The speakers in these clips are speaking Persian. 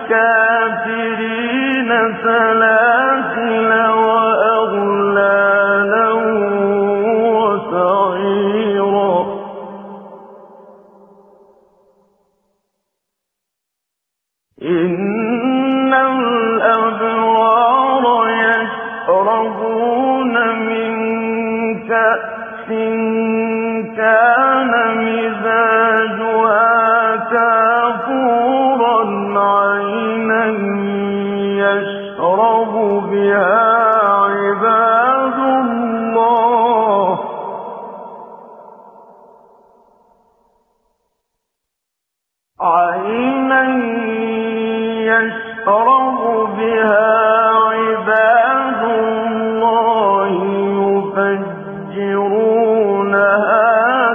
الكافرين سلاسل وأغلالا وسعيرا إن الأبرار يشربون من كأس كان مزاجها كافورا عينا يشرب بها عباد الله عينا يشرب بها عباد الله يفجرونها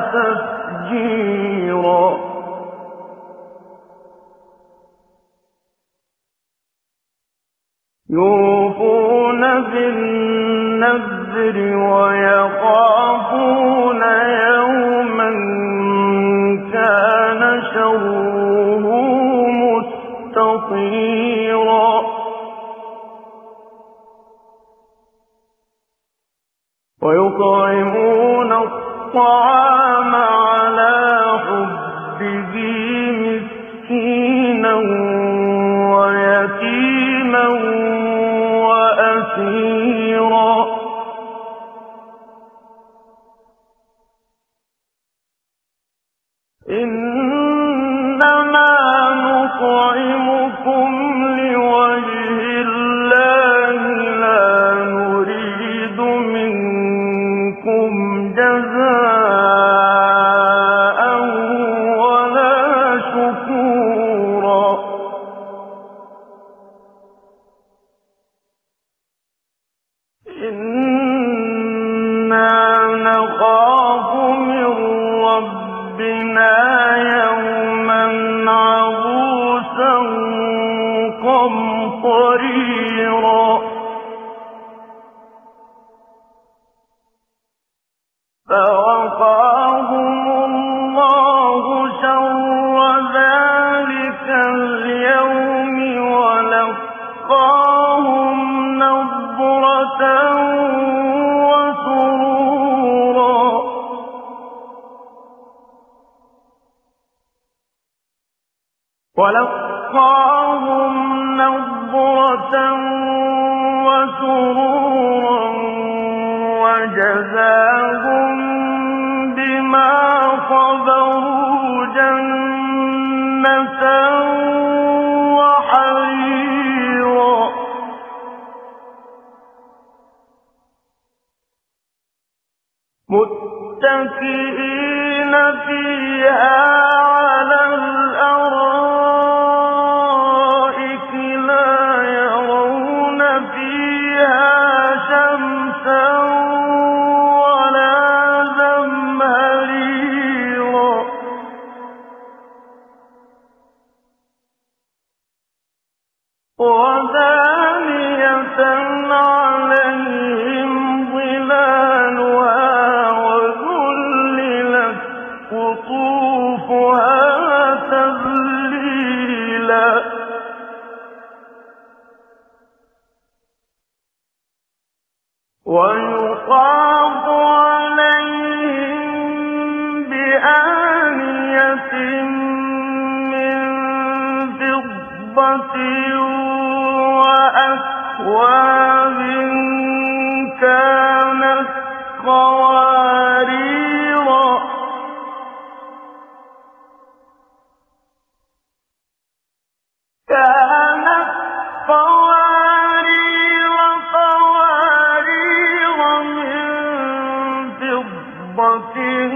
تفجيرا يوفون بالنذر ويخافون يوما كان شره مستطيرا ويطعمون الطعام على حبه مسكينا ويتيما وأسيرا إنما نطعمكم لوجه الله لا نريد منكم جزاء ولا شكورا إنا نخاف من ربنا يوما عبوسا قمطريرا فوقاهم الله شر ذلك اليوم ولقاهم نضرة وسرورا وجزاهم بما صبروا جنة وحريرا متكئين فيها على الأرائك لا يرون فيها شمسا ولا زمهريرا ودانية عليهم ظلالها وذللت قطوفها تذليلا ويطاف عليهم بآنية من فضة وأكواب كانت قواريرا من فضة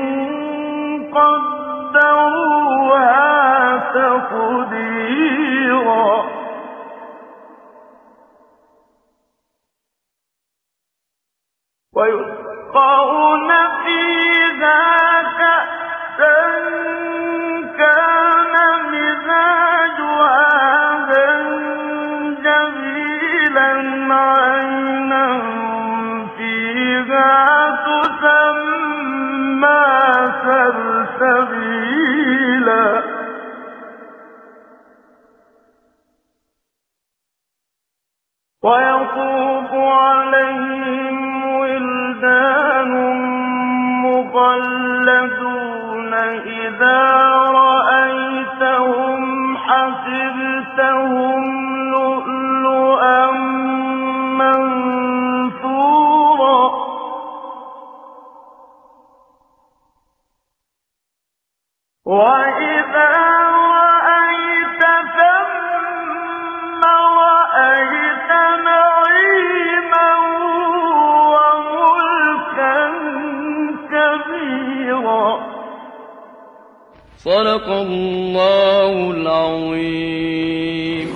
قدروها تقديرا ويسقون فيها كأسا كان مزاجها زنجبيلا عينا فيها تسمى سلسبيلا ويطوف عليهم ولدان مخلدون إذا رأيتهم حسبتهم لؤلؤا منثورا وإذا رأيت ثم رأيت نعيما وملكا كبيرا. صدق الله العظيم.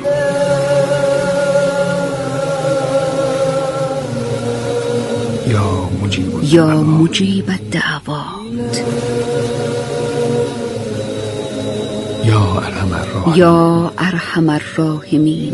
یا مجیب الدعوات، یا ارحم الراحمین.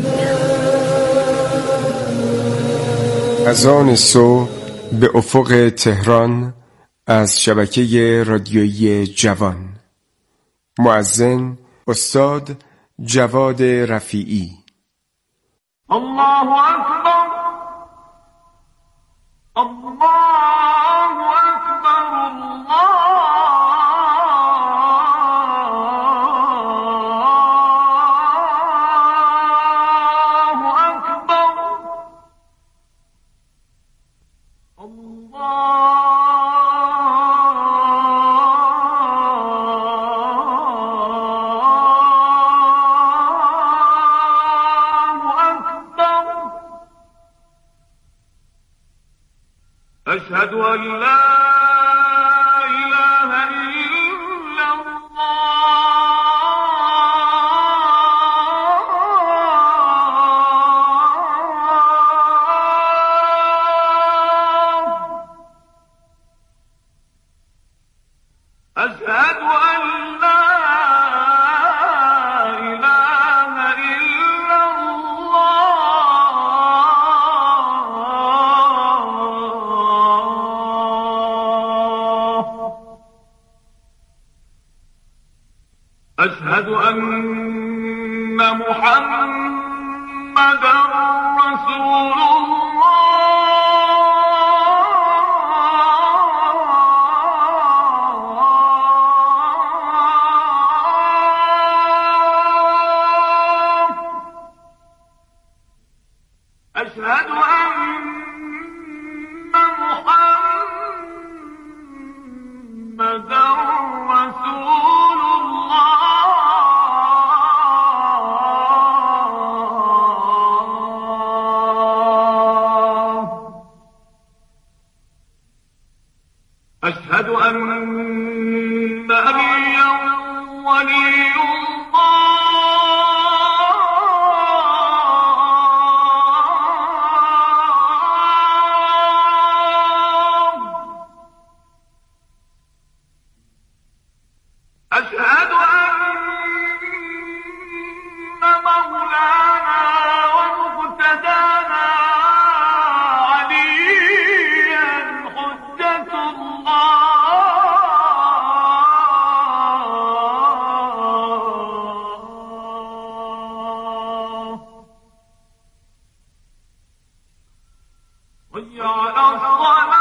از آن صبح به افق تهران از شبکه رادیویی جوان. مؤذن استاد جواد رفیعی. الله اکبر، الله اکبر، الله اکبر، أشهد أن لا إله إلا الله، أشهد أن لا إله إلا الله، أشهد أن محمدا رسول الله، أشهد أن محمدا رسول الله، أشهد أن نبيا ولي الله، أشهد أن مولانا ومقتدانا عليا حجة الله، حي على الصلاة.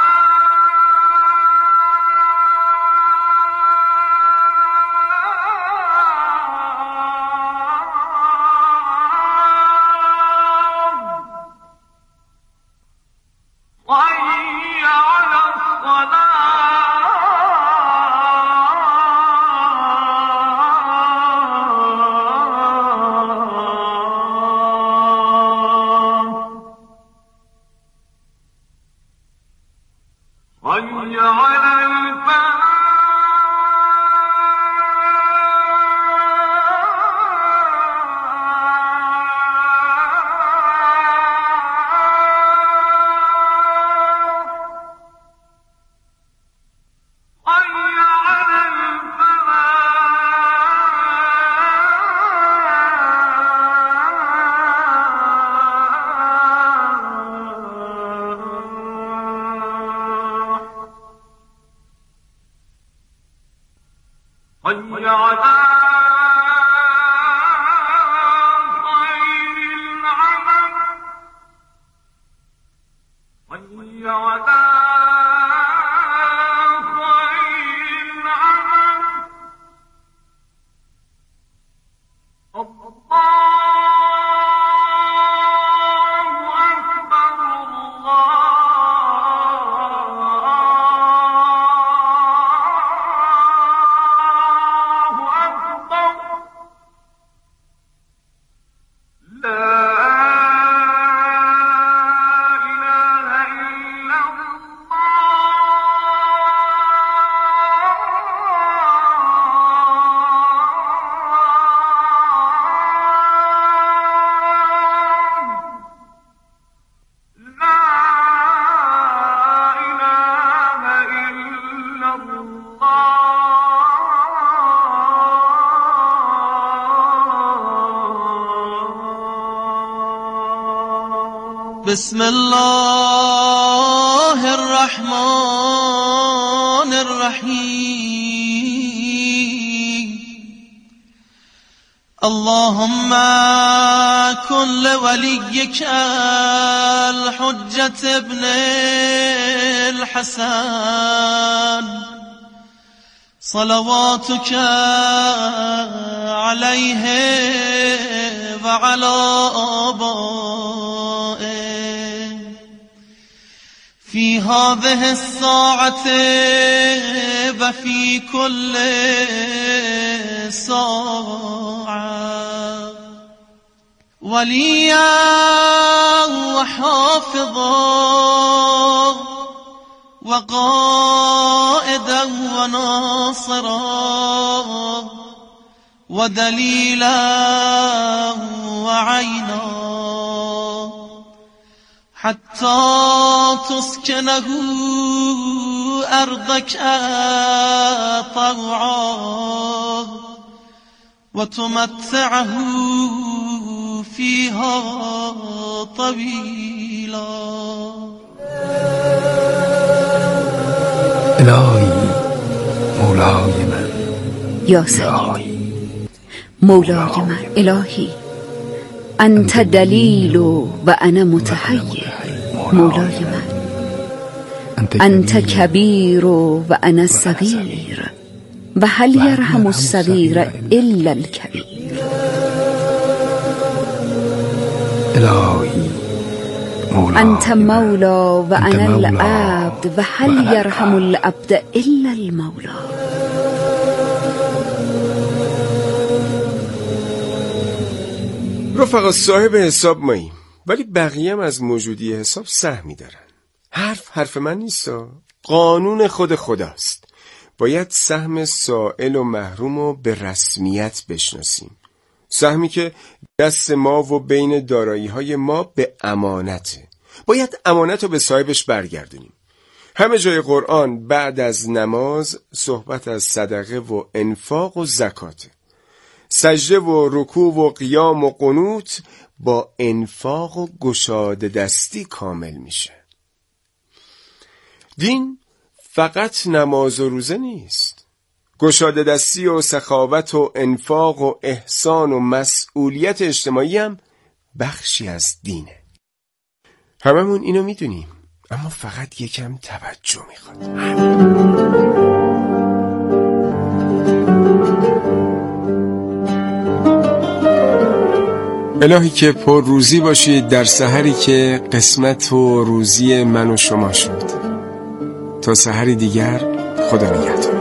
بسم الله الرحمن الرحیم. اللهم كن لوليك الحجة ابن الحسن صلواتك عليه وعلى آبائه في هذه الساعة وفي كل ساعة وليا وحافظا وقائدا وناصرا ودليلا وعينا حتى تسكنه أرضك طوعا وتمتعه فيها طويلا. الهی مولای من، یا سیدی مولای من، الهی انت دلیل و انا متحیر. مولای من انت کبیر و انا صغیر و هل یرحم الصغیر الا الکبیر. الهی انت مولا و انا العبد و هل یرحم العبد الا المولا. رفقا، صاحب حساب ماییم، ولی بقیه هم از موجودی حساب سهمی دارن. حرف من نیستا، قانون خود خداست. باید سهم سائل و محروم رو به رسمیت بشناسیم. سهمی که دست ما و بین دارایی‌های ما به امانته. باید امانت رو به صاحبش برگردونیم. همه جای قرآن بعد از نماز صحبت از صدقه و انفاق و زکاته. سجده و رکوع و قیام و قنوت با انفاق و گشاده دستی کامل میشه. دین فقط نماز و روزه نیست. گشاده دستی و سخاوت و انفاق و احسان و مسئولیت اجتماعی هم بخشی از دینه. هممون اینو میدونیم، اما فقط یکم توجه میخواد. الهی که پر روزی باشید در سحری که قسمت و روزی من و شما شد. تا سحری دیگر، خدا نگهدار.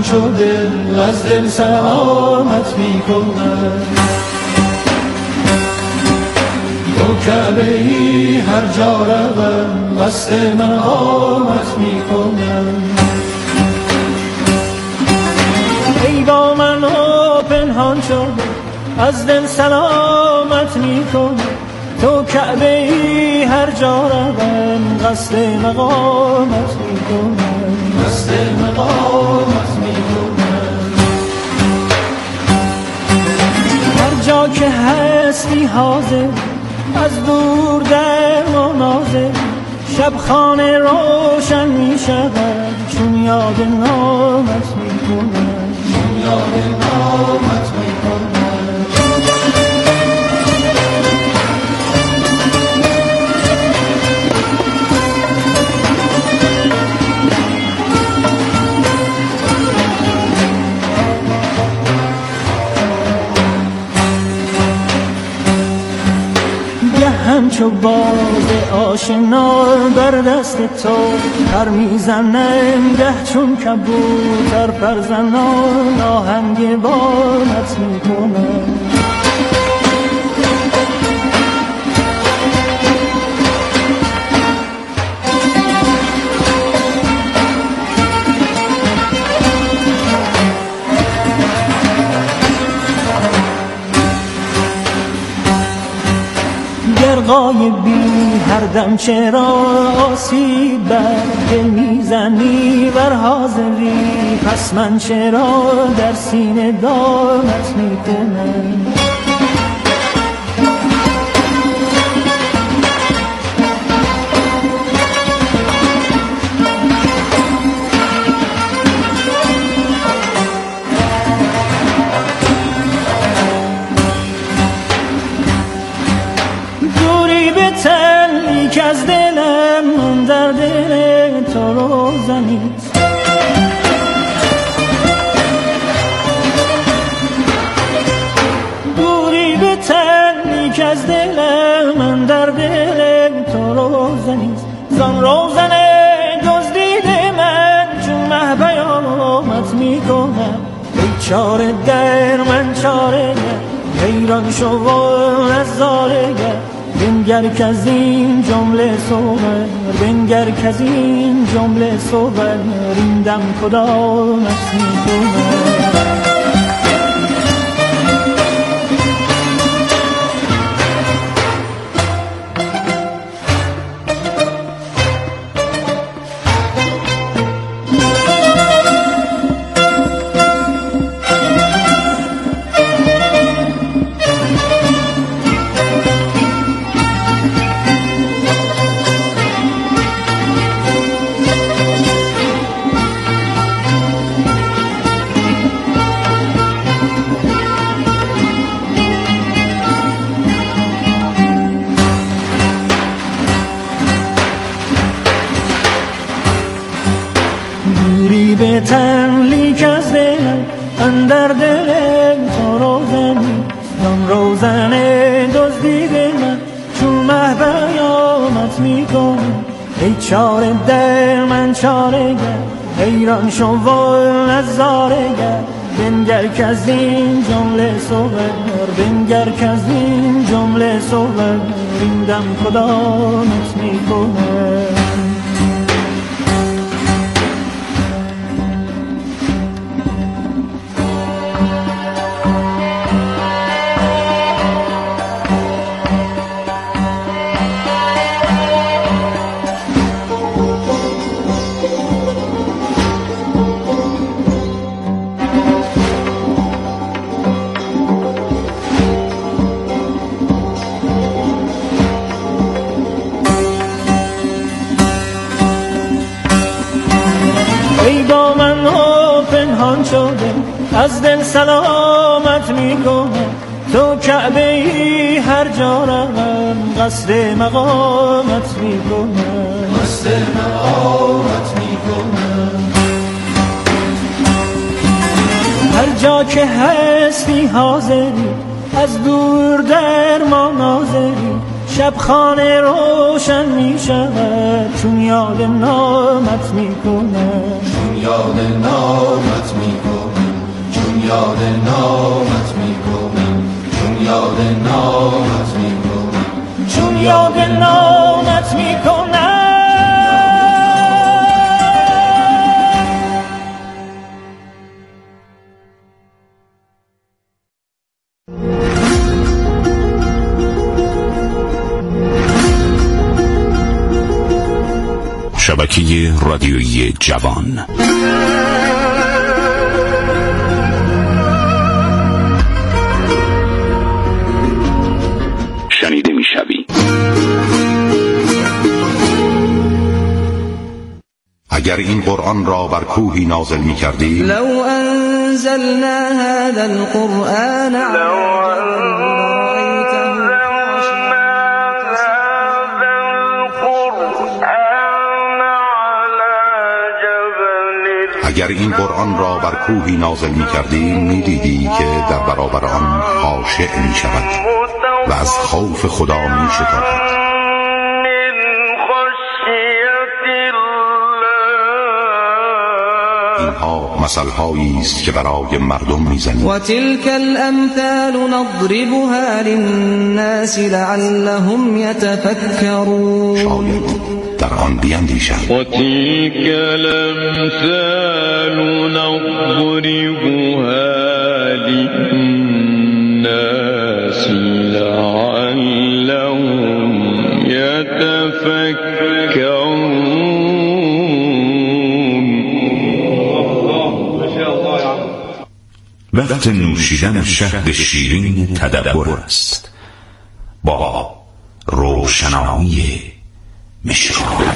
شده از دل سلامت میکنم. تو کعبه ای هر جا روم قصد مقامت میکنم. ای با من و پنهان شده از دل سلامت میکنم. تو کعبه ای هر جا روم قصد مقامت میکنم. قصد مقامت میکنم. هر جا که هستی حاضر از دور در مناظر شب خانه روشن می شود چون یاد نامت می کنم. چون یاد نامت می کنم. همچو باز آشنا بر دست تو پر میزنم گه چون کبوتر پر زنان آهنگ بامت میکنم. غایبی هر دم چرا آسیب بر دل میزنی بر حاضری پس من چرا در سینه دامت میکنم. که از دلم من در دل تو روزنیست. دوری به تنی که از دلم من در دل تو روزنیست. زان روزن دزدید من چون مه بیامت میکنم. ای چاره در من چاره حیران شو و نظاره بنگر که از این جمله صور بنگر که از این جمله صور این دم کدامت میکنم. به تن لیک از دلم اندر دلم تو روزنی دم روزن دزدید من چون مه بیامت میکنم. ای چاره در من چاره گر حیران شو و نظاره گر بنگر که از این جمله صور بنگر که از این جمله صور این دم کدامت میکنم. شده از دل سلامت میکنم. تو کعبه ای هر جا روم قصد مقامت میکنم. قصد مقامت میکنم. هر جا که هستی حاضری از دور در ما ناظری شب خانه روشن می شود چون یاد نامت می کنم. چون یاد نامت می یاد نامت میکنم، چون یاد نامت میکنم، چون یاد نامت میکنم. شبکه رادیویی جوان. شنیده میشوی. اگر این قرآن را بر کوهی نازل می‌کردی، لو انزلنا هذا القرآن اگر این قرآن را بر کوهی نازل می‌کردی، می‌دیدی که در برابر آن خاشع می‌شود و از خوف خدا می‌شتابد. اینها مثل‌هایی است که برای مردم می‌زنی. و تلك الامثال نضربها للناس لعلهم يتفكرون. شاید در آن بیندیشند. و تلك الامثال نضربها للناس لعلهم يتفكرون. وقت نوشیدن شهد شیرین تدبر است با روشنایی مشکان.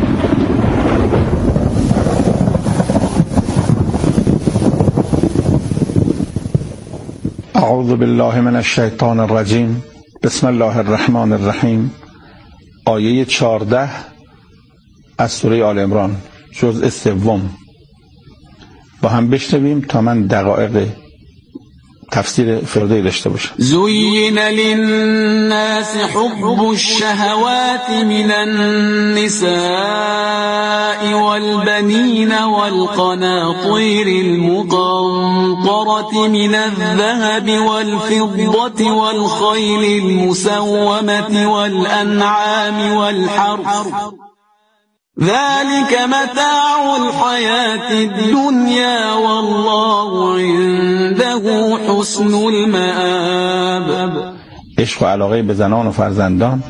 اعوذ بالله من الشیطان الرجیم. بسم الله الرحمن الرحیم. آیه 14 از سوره آل عمران، جزء سوم. با هم بشنویم تا من دقایق تفسیر فرده داشته باشم. زين للناس حب الشهوات من النساء والبنين والقناطير المقنطرة من الذهب والفضة والخيل المسومة والأنعام والحرث ذلك متاع الحياة الدنيا والله عنده حسن المآب. عشق و علاقه به زنان و فرزندان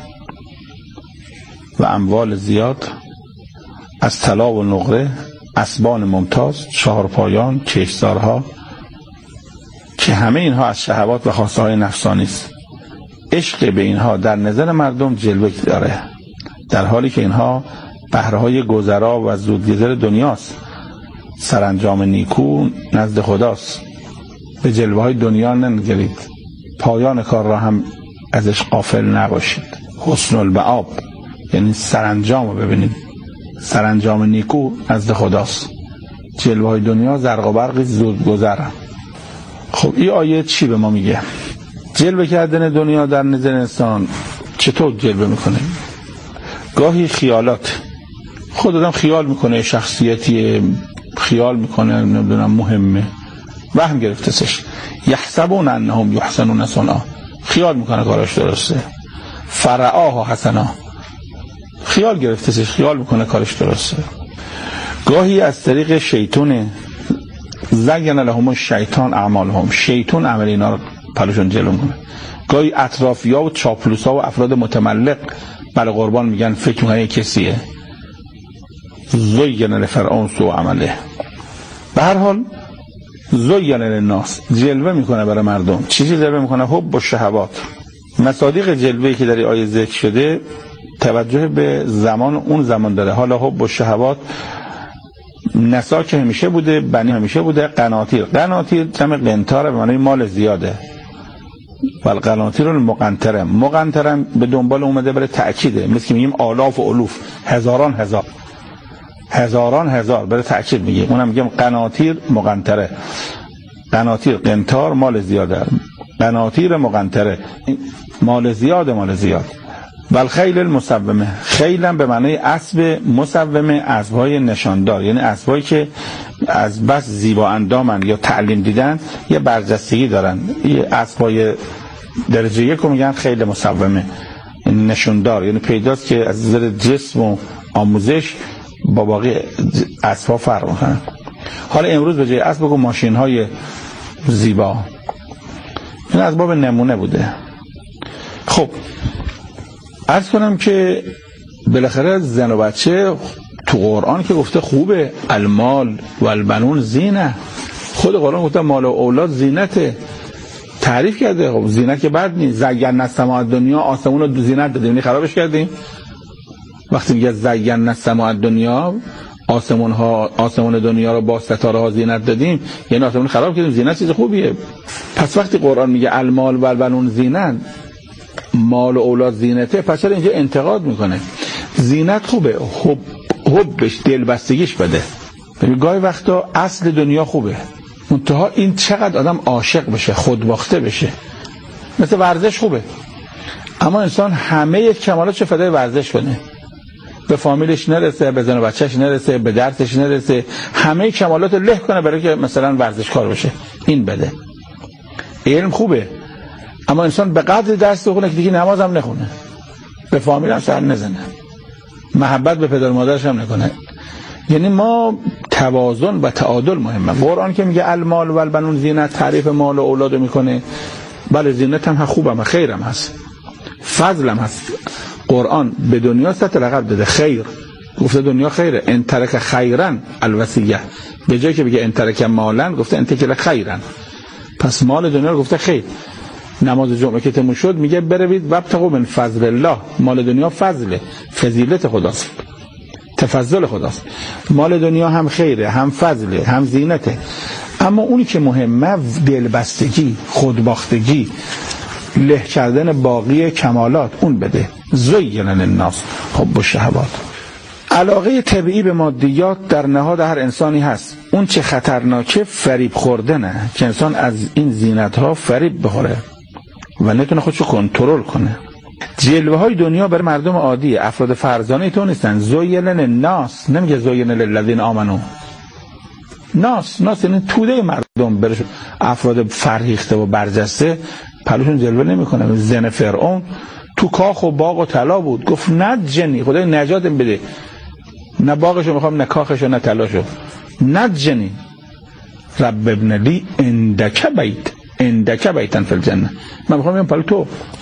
و اموال زیاد از طلا و نقره، اسبان ممتاز، چهارپایان، کشتزارها، که همه اینها از شهوات و خواسته های نفسانی است. عشق به اینها در نظر مردم جلوه داره، در حالی که اینها بهرهای گذرا و زودگذر دنیاست. سرانجام نیکو نزد خداست. به جلوه های دنیا ننگرید، پایان کار را هم ازش غافل نباشید. حسن المآب یعنی سرانجام رو ببینید. سرانجام نیکو نزد خداست. جلوه های دنیا زرق و برق زودگذر. خب این آیه چی به ما میگه؟ جلوه کردن دنیا در نظر انسان چطور جلوه میکنه؟ گاهی خیالات، خود آدم خیال میکنه شخصیتی، خیال میکنه نمیدونم مهمه، وهم گرفتهش. یحسبون انهم یحسنون صنعا، خیال میکنه کارش درسته. فرعاها حسنا، خیال گرفتهش، خیال میکنه کارش درسته. گاهی از طریق شیطونه، زین لهم الشیطان اعمالهم، شیطان عمل اینا رو پلوشون جلو میکنه. گاهی اطرافیا و چاپلوسا و افراد متملق بله قربان میگن فکر میکنه کسیه. زین لفرعون سوء عمله. به هر حال زین للناس، جلوه میکنه برای مردم. چیزی جلوه میکنه؟ حب و شهوات. مصادیق جلوه‌ای که در آیه ذکر شده توجه به زمان اون زمان داره. حالا حب و شهوات نسا که همیشه بوده، بنی همیشه بوده. قناطیر، قناطیر جمع قنطاره به معنی مال زیاده. والقناطیر المقنطره، مقنطره به دنبال اومده برای تأکیده، مثل که میگیم آلاف و الوف، هزاران هزار، هزاران هزار برای تأکید میگیم. اونم میگیم قناطیر مقنطره. قناطیر قنطار مال زیاده، قناطیر مقنطره مال زیاده، مال زیاد. بل خیل المسومه، خیلم به معنی اسب، مسومه اسبهای نشاندار، یعنی اسبایی که از بس زیبا اندامن یا تعلیم دیدن یه برجستگی دارن. یه اسبهای درجه یک رو میگن خیل مسومه، نشاندار، یعنی پیداست که از نظر جسم و آموزش با باقی اسبها فرق میکنن. حالا امروز به جای اسب بگو ماشین های زیبا. این از باب نمونه بوده. خب عرض کنم که بالاخره زن و بچه تو قرآن که گفته خوبه، المال و البنون زینه، خود قرآن گفته مال و اولاد زینته، تعریف کرده. خب زینت که بد نیست. زینا السماء الدنیا، آسمون رو زینت دادیم، یعنی خرابش کردیم. وقتی میگه زینا السماء الدنیا، آسمون دنیا رو با ستاره ها زینت دادیم، یعنی آسمون خراب کردیم. زینت چیز خوبیه. پس وقتی قرآن میگه المال و البنون زینت، مال و اولاد زینته، پس چرا اینجا انتقاد میکنه؟ زینت خوبه، حبش، دلبستگیش بده. ببین گاهی وقتا اصل دنیا خوبه، منتها این چقدر آدم عاشق بشه، خودباخته بشه. مثل ورزش خوبه، اما انسان همه کمالاتش فدای ورزش کنه، به فامیلش نرسه، به زن و بچهش نرسه، به درسش نرسه، همه کمالات له کنه برای که مثلا ورزشکار بشه. این بده. علم خوبه، اما انسان به قدر درس بخونه که دیگه نماز هم نخونه، به فامیل هم سر نزنه، محبت به پدر مادرش هم نکنه. یعنی ما توازن و تعادل مهمه. قرآن که میگه المال و البنون زینت، تعریف مال و اولاد میکنه. بله زینت هم خوبه، خیرم هست، فضلم هست. قرآن به دنیا ست لقب داده خیر، گفته دنیا خیره. ان ترک خیرن الوصیه، به جای که بگه ان ترک مالن گفته ان ترک خیرن. پس مال دنیا رو گفته خیر. نماز جمعه که تموم شد میگه بروید وابتغوا من فضل الله. مال دنیا فضله، فضیلت خداست، تفضل خداست. مال دنیا هم خیره، هم فضله، هم زینته. اما اونی که مهمه دلبستگی، خودباختگی، له کردن باقی کمالات، اون بده. زین للناس حب الشهوات. علاقه طبیعی به مادیات در نهاد هر انسانی هست. اون چه خطرناکه فریب خوردنه، که انسان از این زینت ها فریب بخوره و نتونه خودشو کنترل کنه. جلوه های دنیا برای مردم عادی، افراد فرزانه تو نیستن. زین للناس، نمیگه زین للذین آمنو. ناس یعنی توده مردم، برای افراد فرهیخته و برجسته پلوشون جلوه نمیکنه. زن فرعون تو کاخ و باغ و طلا بود، گفت نجنی، خدای نجاتم بده، نه باغشو میخوام، نه کاخشو، نه طلاشو، نجنی رب ابن لی عندک بیتن فی الجنه، من میخوام بیام پلو تو.